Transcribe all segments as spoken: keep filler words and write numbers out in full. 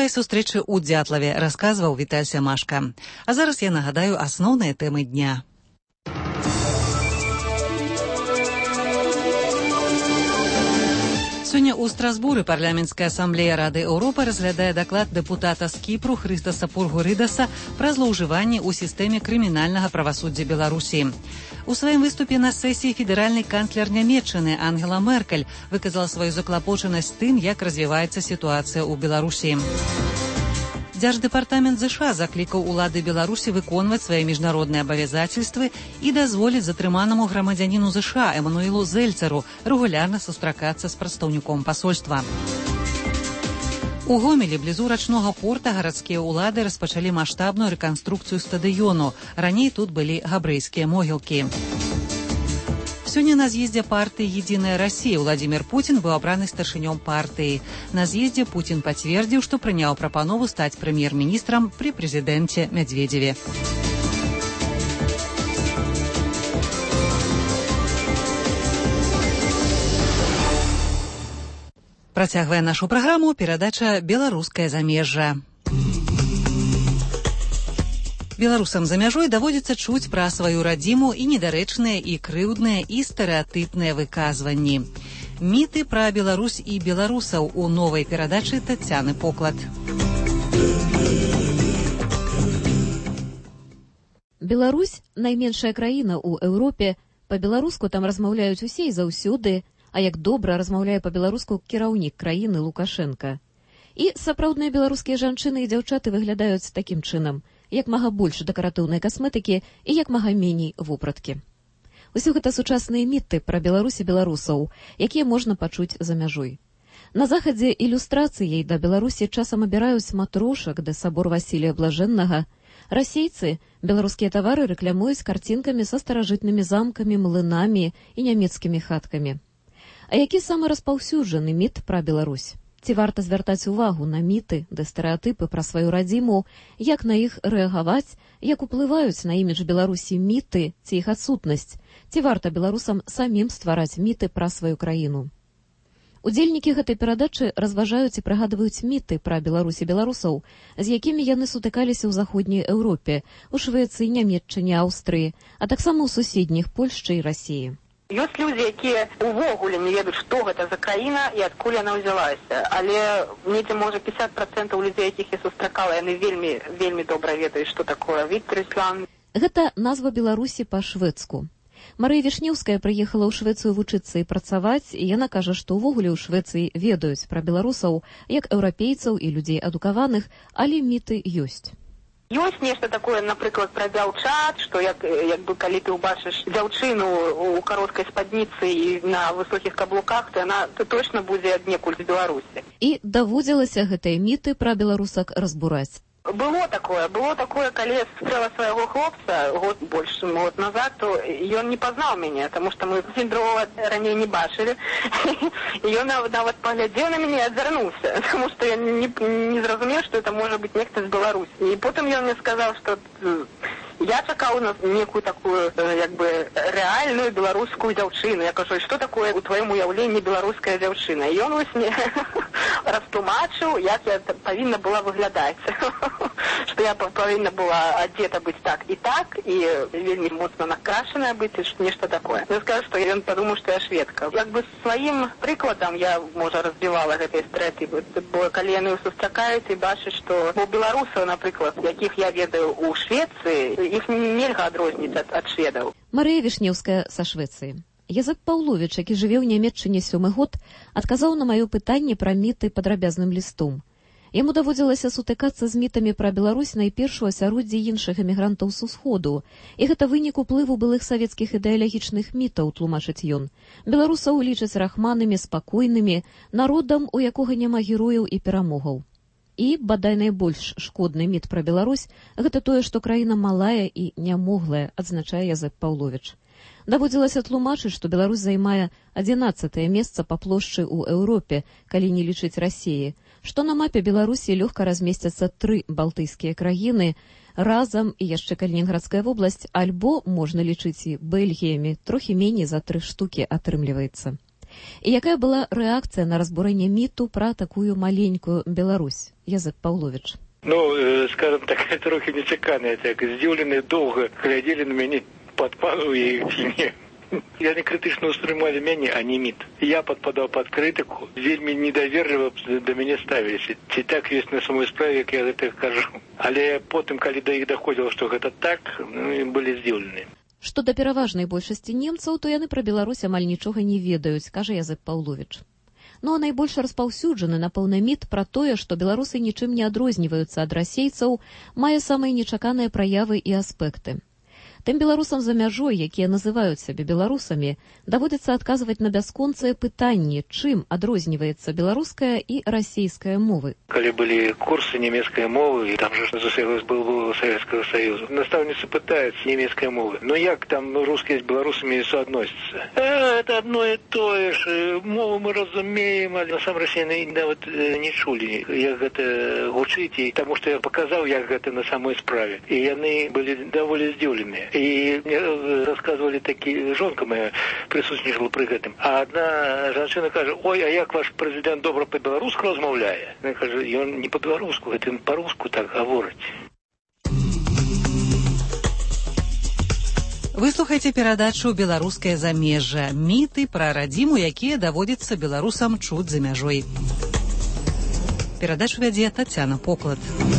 сваёй сустрэчы ў Дзятлаве расказваў Віталь Сямашка. А зараз я нагадаю асноўныя тэмы дня. Сёння ў Страсбуры парламенцкая асамблея Рады Еўропы разглядае даклад дэпутата з Кіпру Хрыстаса Пургурыдаса пра злоўжыванні ў сістэме крымінальнага правасуддзя Беларусі. У сваім выступе на сесіі федэральны канцлер Нямецчыны Ангела Меркель выказала сваю заклапочанасць тым, як развіваецца сітуацыя ў Беларусі. Дзярждэпартамент ЗША заклікаў улады Беларусі выконваць свае міжнародныя абавязацельствы і дазволіць затрыманаму грамадзяніну ЗША Эмануэлу Зельцеру рэгулярна сустракацца з прадстаўніком пасольства. У Гомелі, блізу рачнога порта, гарадскія ўлады распачалі маштабную рэканструкцыю стадыёну. Раней тут былі габрэйскія могілкі. Сёння на з'ездзе партыі «Единая Россия» Владимир Путин быў абраны старшынём партыі. На з'ездзе Путин пацвердзіў, што прыняў прапанову стаць прэм'ер-міністрам пры прэзідэнце Медведзеве. Працягвае нашу праграму перадача «Беларускае замежжа». Беларусам за мяжой даводзіцца чуць пра сваю радзіму і недарэчныя, і крыўдныя, і стэрэатыпныя выказванні. Міты пра Беларусь і беларусаў у новай перадачы Тацяны Поклад. Беларусь – найменшая краіна ў Еўропе. Па-беларуску там размаўляюць усе і заўсёды, а як добра размаўляе па-беларуску кіраўнік краіны Лукашенка. І сапраўдныя беларускія жанчыны і дзяўчаты выглядаюць такім чынам, як мага больш дэкаратыўнай касметыкі і як мага меней вопраткі. Усё гэта сучасныя міты пра Беларусь і беларусаў, якія можна пачуць за мяжой. На захадзе ілюстрацыяй да Беларусі часам абіраюць матрошак да сабор Васілія Блажэннага. Расейцы беларускія тавары рэклямуюць карцінкамі са старажытнымі замкамі, млынамі і нямецкімі хаткамі. А які самы распаўсюджаны міт пра Беларусь? Ці варта звяртаць увагу на міты ды стэрэатыпы пра сваю радзіму, як на іх рэагаваць, як уплываюць на імідж Беларусі міты ці іх адсутнасць, ці варта беларусам самім ствараць міты пра сваю краіну. Удзельнікі гэтай перадачы разважаюць і прыгадваюць міты пра Беларусь і беларусаў, з якімі яны сутыкаліся ў заходняй Еўропе, у Швецыі, Нямецчыне, Аўстрыі, а таксама ў суседніх Польшчы і Расіі. Ёсць людзі, якія ўвогуле не ведаюць, што гэта за краіна і адкуль яна ўзялася. Але недзе, можа, пятьдесят процентов людзей, якіх я сустракала, яны вельмі, вельмі добра ведаюць, што такое Вітварысланд. Гэта назва Беларусі па-шведску. Марыя Вішнеўская прыехала ў Швецыю вучыцца і працаваць, і яна кажа, што ўвогуле ў Швецыі ведаюць пра беларусаў, як еўрапейцаў і людзей адукаваных, але міты ёсць. Ёсць нешта такое, напрыклад, пра дзяўчат, што як, як бы калі ты ўбачыш дзяўчыну ў кароткай спадніцы і на высокіх каблуках, то яна то точно будзе аднекуль з Беларусі. І даводзілася гэтыя міты пра беларусак разбураць. Было такое, было такое, калі я сустрэла свайго хлопца год больш год назад, то ён не пазнаў мяне, таму што мы зусім другога раней не бачылі. І ён нават паглядзеў на мяне і адвярнуўся, таму што я не, не зразумеў, што это можа быць нехта з Беларусі. І потым ён мне сказаў, што я чакаў на некую такую, як бы, рэальную беларускую дзяўчыну. Я кажу, што такое у тваім уяўленні беларуская дзяўчына? І ён вось мне растлумачыў, як я павінна была выглядаць. Што я павінна была адзета быць так і так, і вельмі моцна накрашаная быць, і нешта такое. Я скажу, што ён падумаў, што я шведка. Як бы сваім прыкладам я, можа, разбівала гэтыя стэрэатыпы, бо калі яны сустракаюць і бачаць, што у беларусаў, напрыклад, якіх я ведаю ў Швецыі, іх нельга адрозніць ад, ад шведаў. Марыя Вішнеўская са Швецыі. Язэп Паўловіч, які жыве ў Нямецчыне сёмы год, адказаў на маё пытанне пра міты падрабязным лістом. Яму даводзілася сутыкацца з мітамі пра Беларусь найперш у асяроддзі іншых эмігрантаў з усходу. І гэта вынік уплыву былых савецкіх ідэалагічных мітаў, тлумачыць ён. Беларусаў лічаць рахманамі, спакойнымі, народам, у якога няма герояў і перамогаў. І, бадай найбольш шкодны міт пра Беларусь, гэта тое, што краіна малая і нямоглая, адзначае Язэп Паўловіч. Даводзілася тлумачыць, што Беларусь займае адзінаццатае месца па плошчы ў Еўропе, калі не лічыць Расіі, што на мапе Беларусі лёгка размесцяцца тры балтыйскія краіны, разам і яшчэ Калінінградская вобласць, альбо можна лічыць і Бельгіямі, трохі меней за тры штукі атрымліваецца. І якая была рэакцыя на разбурэнне міту пра такую маленькую Беларусь? Язэк Паўловіч. Ну, скажем так, трохи нечакана, так, здзіўленыя доўга глядзелі на мяне, падпадаў я ці не. Яны крытычна ўспрымалі мяне, а не міт. Я падпадаў пад крытыку, вельмі недаверліва да мяне ставіліся. Ці так ёсць на самой справе, як я гэта кажу. Але потым, калі да іх даходзіла, што гэта так, ну, былі здзіўлены. Што да пераважнай большасці немцаў, то яны пра Беларусь амаль нічога не ведаюць, кажа Язэк Паўловіч. Ну а найбольш распаўсюджаны, напэўна, міт пра тое, што беларусы нічым не адрозніваюцца ад расейцаў, мае самыя нечаканыя праявы і аспекты. Тым беларусам за мяжой, якія называюць сябе беларусамі, даводзіцца адказваць на бясконцыя пытанні, чым адрозніваецца беларуская і расійская мовы. Калі былі курсы нямецкай мовы, і там же засеялась был Савецкага Саюза, настаўніцы пытаюцца нямецкай мовы. Ну як там рускія з беларусамі суадносяцца? Э, это одно і тое ж. Мову мы разумеем, але насамрэч яны нават не чулі, як гэта гучыць, і таму што я паказаў, як гэта на самой справе. І яны былі даволі здзіўленыя. І мне рассказывали такі, жонка моя присутнічала пры гэтым. А одна жанчына кажа: ой, а як ваш прэзідэнт добра па-беларуску размаўляе? Яна кажа: ён не па-беларуску, гэта ён па-руску так гаворыць. Выслухайце перадачу «Беларускае замежжа». Міты пра радзіму, якія даводзіцца беларусам чуць за мяжой. Перадачу вядзе Тацяна Поклад.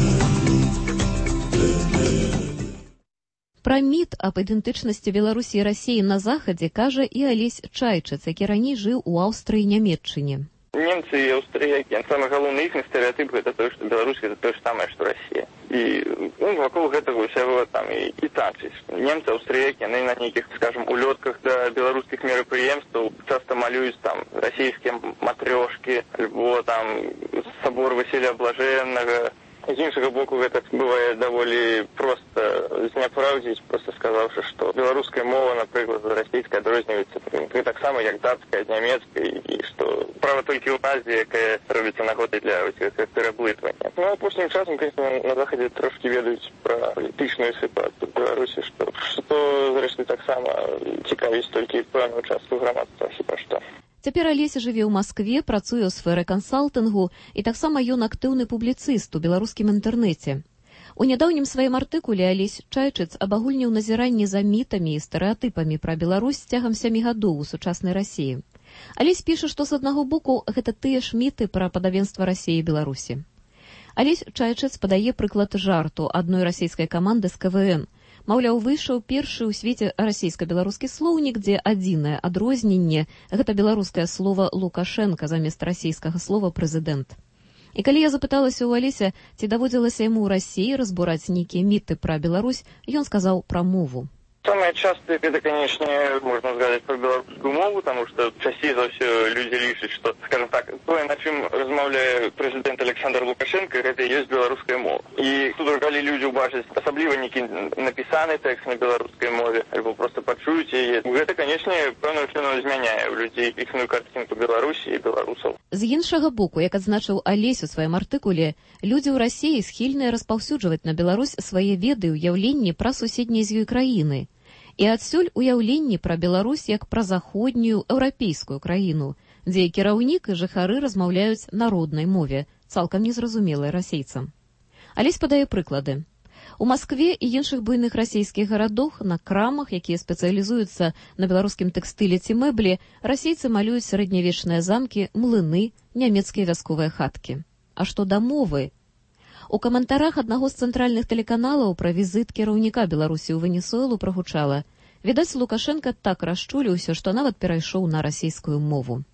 Пра міт аб ідэнтычнасці Беларусі і Расіі на захадзе кажа і Алесь Чайчыц, які раней жыў у Аўстрыі і Нямецчыне. Немцы і аўстрыякі, самы галоўны іхні стэрэатып гэта тое, што Беларусь гэта тое ж самае, што Расія. І ну, вакол гэтага ўсяго там і, і танчыць. Немцы, аўстрыякі, яны на нейкіх, скажем, улётках да беларускіх мерапрыемстваў часта малююць там расійскія матрёшкі, альбо там сабор Васіля Блажэннага. З іншага боку, гэта бывае даволі проста зняпраўдзіць, проста сказаўшы, што беларуская мова, напрыклад, расійская адрозніваецца таксама, як датская, нямецкая, і што права толькі ў назве, якая робіцца нагодай для пераблытвання. Ну, апошнім часам, конечно, на захадзе трошкі ведаюць пра палітычную сітуацыю ў Беларусі, што, што зрэшты, таксама цікавіць толькі пэўную частку грамадства, хіба што. Цяпер Алесь жыве ў Маскве, працуе ў сферы кансалтынгу і таксама ён актыўны публіцыст у беларускім інтэрнэце. У нядаўнім сваім артыкуле Алесь Чайчыц абагульніў назіранні за мітамі і стэрэатыпамі пра Беларусь цягам сямі гадоў у сучаснай Расіі. Алесь піша, што з аднаго боку гэта тыя ж міты пра падабенства Расіі і Беларусі. Алесь Чайчыц падае прыклад жарту адной расійскай каманды з ка вэ эн. Маўляў, выйшаў першы ў свеце расійска-беларускі слоўнік, дзе адзінае адрозненне – гэта беларускае слова «Лукашенка» замест расійскага слова «прэзідэнт». І калі я запыталася ў Алеся, ці даводзілася яму ў Расіі разбураць нейкія міты пра Беларусь, ён сказаў пра мову. Самое частое, это, конечно, можно сказать про белорусскую мову, потому что чаще за все люди лишат, что, скажем так, то, на чем размовляет президент Александр Лукашенко, это и есть белорусская мова. И тут коли люди убачат, особливо некий написанный текст на белорусской мове, либо просто почуют ее, это, конечно, певно чином изменяет у людей ихную картинку Беларуси и белорусов. З іншага боку, як адзначыў Алесь у сваім артыкуле, людзі ў Расіі схільныя распаўсюджваць на Беларусь свае веды і ўяўленні пра суседнія з ёй краіны. І адсюль уяўленні пра Беларусь як пра заходнюю еўрапейскую краіну, дзе кіраўнік і жыхары размаўляюць на роднай мове, цалкам незразумелай расейцам. Алесь падае прыклады. У Маскве і іншых буйных расійскіх гарадах на крамах, якія спецыялізуюцца на беларускім тэкстыле ці мэблі, расейцы малююць сярэднявечныя замкі, млыны, нямецкія вясковыя хаткі. А што да мовы? У каментарах аднаго з цэнтральных тэлеканалаў пра візіт кіраўніка Беларусі ў Венесуэлу прагучала: «Відаць, Лукашенка так расчуліўся, што нават перайшоў на расійскую мову».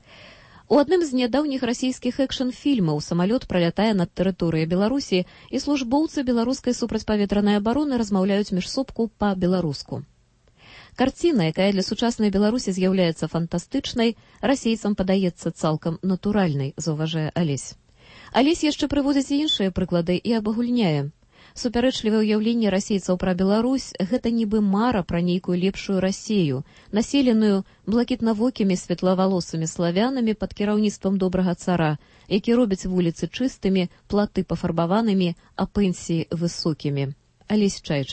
У адным з нядаўніх расійскіх экшн-фільмаў самалёт пралятае над тэрыторыяй Беларусі, і службоўцы беларускай супрацьпаветранай абароны размаўляюць між собку па-беларуску. Карціна, якая для сучаснай Беларусі з'яўляецца фантастычнай, расейцам падаецца цалкам натуральнай, заўважае Алесь. Алесь яшчэ прыводзіць іншыя прыклады і абагульняе. Супярэчлівае ўяўленне расейцаў пра Беларусь – гэта нібы мара пра нейкую лепшую Расію, населеную блакітнавокімі светлавалосымі славянамі пад кіраўніцтвам добрага цара, які робіць вуліцы чыстымі, платы пафарбаванымі, а пенсіі высокімі. Алесь Чайчыц.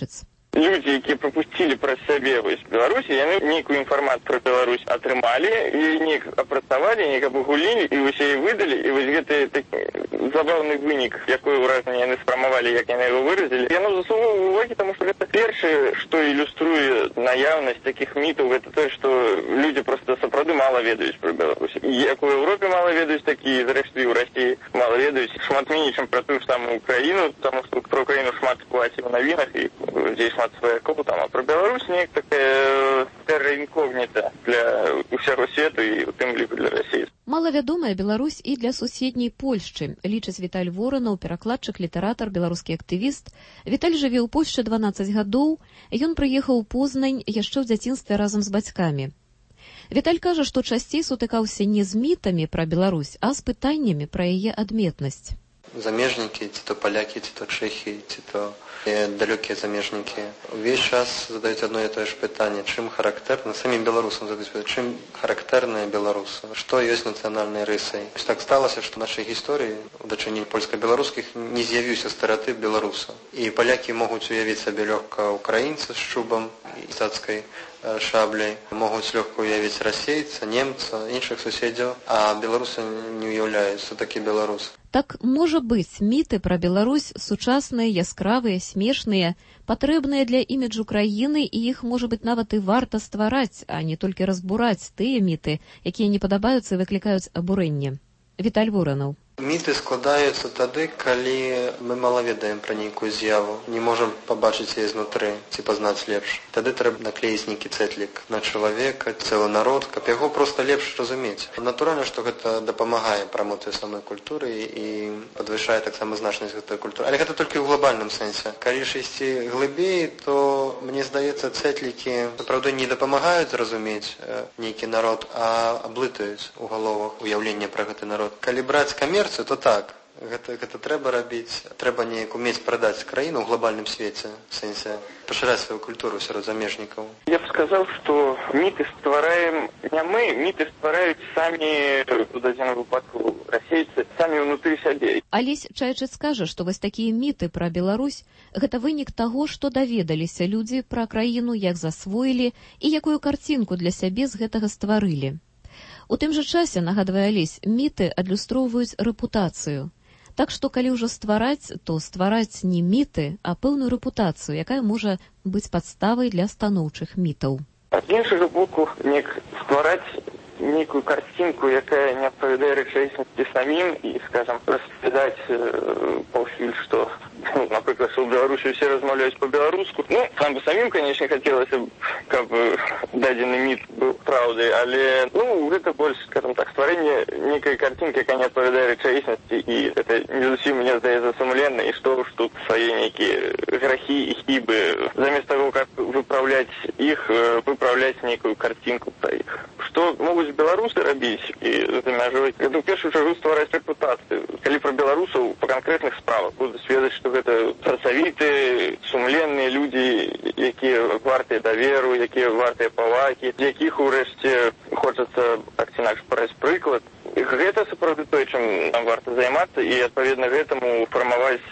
Людзі, якія прапусцілі праз сябе вось Беларусі, яны нейкую інфармацыю пра Беларусь атрымалі і неяк апрацавалі, неяк абагулілі і вось яе выдалі. І вось гэты такі забаўны вынік, якое ўражанне яны сфармавалі, як яны яго выразілі, яно заслугоўвае увагі, таму што гэта першае, што ілюструе наяўнасць такіх мітаў, гэта тое, што людзі проста сапраўды мала ведаюць пра Беларусь. І як у Еўропе мала ведаюць, так і зрэшты ў Расіі мала ведаюць шмат меней, чым пра тую ж самую Украіну, таму што пра Украіну шмат плаці ў навінах і здесь шмат сваякоў там, а пра Беларусь неяк такая терра інкогніта для ўсяго свету і у тым ліку для Расіі. Малавядомая Беларусь і для суседняй Польшчы, лічыць Віталь Воранаў, перакладчык, літаратар, беларускі актывіст. Віталь жыве ў Польшчы дванаццаць гадоў, ён прыехаў у Познань яшчэ ў дзяцінстве разам з бацькамі. Віталь кажа, што часцей сутыкаўся не з мітамі пра Беларусь, а з пытаннямі пра яе адметнасць. Замежнікі, ці то палякі, ці то чэхі, ці то далёкія замежнікі. Увесь час задаюць одно і тое ж пытанне, чым характэрна, самім беларусам задаюць пытанне, чым характэрныя беларусы, што ёсць нацыянальнай рысай. Так сталася, што ў нашай гісторыі у дачыненні польска-беларускіх не з'явіўся стэрэатып беларуса. І палякі могуць уявіць сабе лёгка украінца з чубам і цацкай шабляй, могуць лёгка уявіць расейца, немца, іншых суседзяў, а беларусы не уяўляюць, што такі беларус. Так, можа быць, міты пра Беларусь сучасныя, яскравыя, смешныя, патрэбныя для іміджу краіны, і іх, можа быць, нават і варта ствараць, а не толькі разбураць тыя міты, якія не падабаюцца і выклікаюць абурэнне. Віталь Воранаў. Міты складаюцца тады, калі мы мала ведаем пра нейкую з'яву, не можам пабачыць яе знутры ці пазнаць лепш. Тады трэба наклеіць нейкі цэтлік на чалавека, цэлы народ, каб яго проста лепш разумець. Натуральна, што гэта дапамагае прамоцыі самой культуры і падвышае таксама значнасць гэтай культуры. Але гэта толькі ў глобальным сэнсе. Калі ж ісці глыбей, то, мне здаецца, цэтлікі, сапраўды, не дапамагаюць зразумець нейкі народ, а аблытаюць у галовах уяўленне пра гэты народ. Калі браць камерцыю, то так, гэта, гэта трэба рабіць, трэба неяк умець прадаць краіну ў глобальным свеце, в сэнсе пашыраць сваю культуру сярод замежнікаў. Я б сказаў, што міты ствараем не мы, міты ствараюць самі, у дадзеным выпадку, расейцы, самі ўнутры сябе. Алесь Чайчыц скажа, што вось такія міты пра Беларусь – гэта вынік таго, што даведаліся людзі пра краіну, як засвоілі і якую карцінку для сябе з гэтага стварылі. У тым жа часе, нагадвае Алесь, міты адлюстроўваюць рэпутацыю. Так што, калі ўжо ствараць, то ствараць не міты, а пэўную рэпутацыю, якая можа быць падставай для станоўчых мітаў. З іншага боку, нек ствараць нейкую карцінку, якая не адпавядае рэчаіснасці самім і, скажам, распавядаць э, паўсюль, што, ну, напрыклад, што ў Беларусі ўсе размаўляюць па-беларуску. Ну, нам бы самім, канечне, хацелася, каб дадзены міт быў праўдай, але, ну, гэта больш, скажам так, стварэнне нейкай карцінкі, якая не адпавядае рэчаіснасці, і гэта не зусім, мне здаецца, сумленна, і што ж тут свае нейкія грахі і хібы. Замест таго, каб выпраўляць іх, выпраўляць нейкую карцінку пра іх. Што могуць беларусы рабіць і за мяжой, гэта ў першую чаргу ствараць рэпутацыю. Калі пра беларусаў па канкрэтных справах будуць ведаць, што гэта працавітыя, сумленныя людзі, якія вартыя даверу, якія вартыя павагі, якіх урэшце хочацца так ці інакш браць прыклад. Гэта сапраўды тое, чым нам варта займацца, і адпаведна гэтаму фармаваць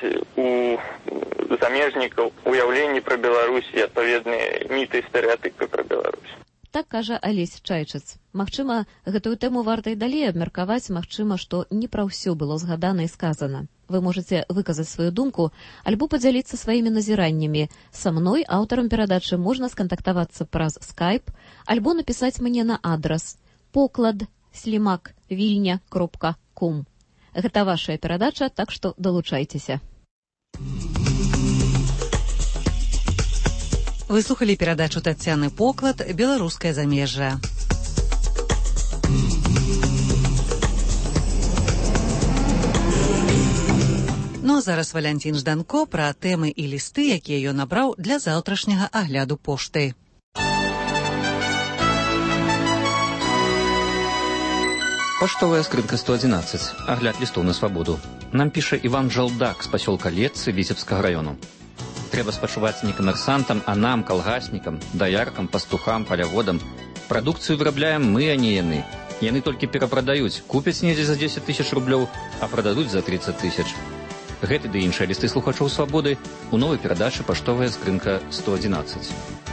у замежнікаў уяўленні пра Беларусь і адпаведныя міты і стэрэатыпы пра Беларусь. Так кажа Алесь Чайчыц. Магчыма, гэтую тэму варта і далей абмеркаваць, магчыма, што не пра ўсё было згадана і сказана. Вы можаце выказаць сваю думку, альбо падзяліцца сваімі назіраннямі. Са мной, аўтарам перадачы, можна скантактавацца праз скайп, альбо напісаць мне на адрас поклад слімак вільня кропка ком. Гэта вашая перадача, так што далучайцеся. Вы слухали перадачу Таццяны Поклад «Беларускае замежжа». Ну а зараз Валянцін Жданко пра тэмы і лісты, якія ён набраў для заўтрашняга агляду пошты. Поштовая скрынка сто одиннадцать. Агляд листов на свободу. Нам піша Іван Жалдак з пасёлка Летцы Віцебскага району. Трэба спачуваць не камерсантам, а нам, калгаснікам, даяркам, пастухам, паляводам. Прадукцыю вырабляем мы, а не яны. Яны толькі перапрадаюць, купяць недзе за дзесяць тысяч рублёў, а прададуць за тридцать тысяч. Гэты ды іншыя лісты слухачоў свабоды ў новай перадачы паштовая скрынка сто адзінаццаць.